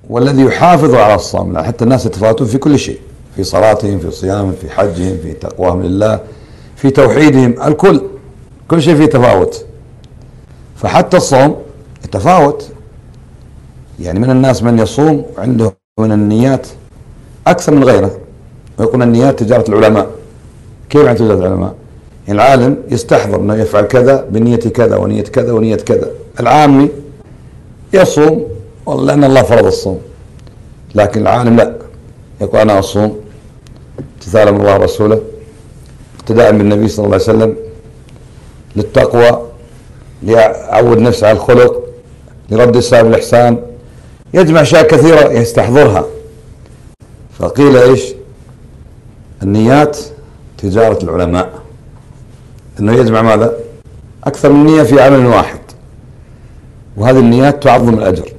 والذي يحافظ على الصوم، حتى الناس يتفاوتون في كل شيء، في صلاتهم، في صيامهم، في حجهم، في تقواهم لله، في توحيدهم، الكل كل شيء فيه تفاوت. فحتى الصوم يتفاوت، يعني من الناس من يصوم عنده من النيات أكثر من غيره، ويقول النيات تجارة العلماء. كيف عن تجارة العلماء؟ يعني العالم يستحضر أنه يفعل كذا بنية كذا ونية كذا ونية كذا. العامي يصوم والله لأن الله فرض الصوم، لكن العالم لا، يقول أنا أصوم امتثالا من الله ورسوله، اقتداء بالنبي صلى الله عليه وسلم، للتقوى، ليعود نفسه على الخلق، لرد السائل بالإحسان، يجمع أشياء كثيرة يستحضرها. فقيل إيش؟ النيات تجارة العلماء، أنه يجمع ماذا؟ أكثر من نية في عمل واحد، وهذه النيات تعظم الأجر.